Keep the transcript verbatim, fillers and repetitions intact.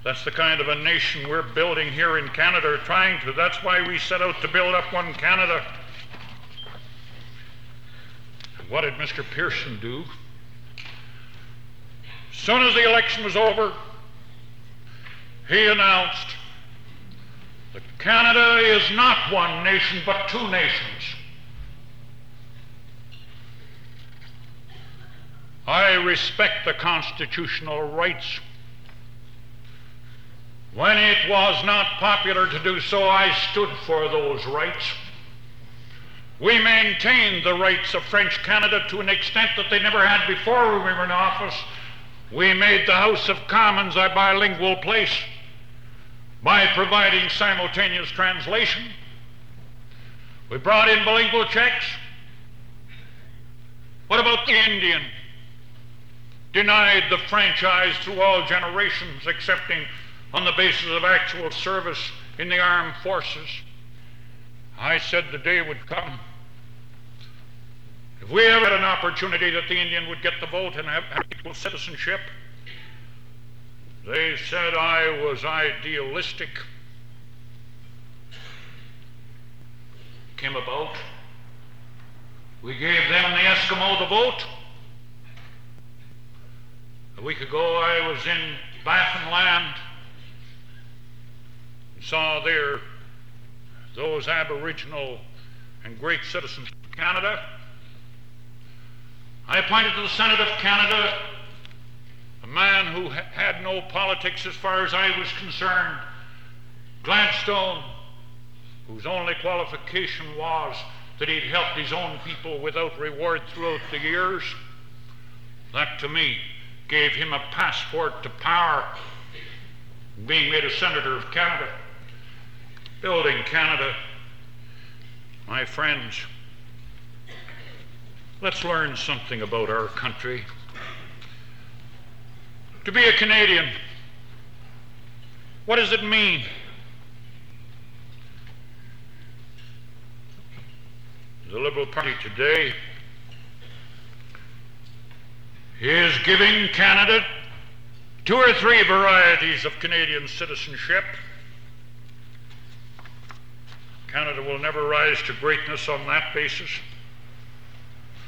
That's the kind of a nation we're building here in Canada, or trying to. That's why we set out to build up one Canada. And what did Mister Pearson do? As soon as the election was over, he announced that Canada is not one nation, but two nations. I respect the constitutional rights. When it was not popular to do so, I stood for those rights. We maintained the rights of French Canada to an extent that they never had before when we were in office. We made the House of Commons a bilingual place by providing simultaneous translation. We brought in bilingual checks. What about the Indian? Denied the franchise through all generations, excepting on the basis of actual service in the armed forces. I said the day would come, if we ever had an opportunity that the Indian would get the vote and have, have equal citizenship. They said I was idealistic. Came about. We gave them, the Eskimo, the vote. A week ago I was in Baffinland and saw there those Aboriginal and great citizens of Canada. I appointed to the Senate of Canada a man who ha- had no politics as far as I was concerned, Gladstone, whose only qualification was that he'd helped his own people without reward throughout the years. That, to me, gave him a passport to power, being made a senator of Canada. Building Canada, my friends, let's learn something about our country. To be a Canadian, what does it mean? The Liberal Party today is giving Canada two or three varieties of Canadian citizenship. Canada will never rise to greatness on that basis.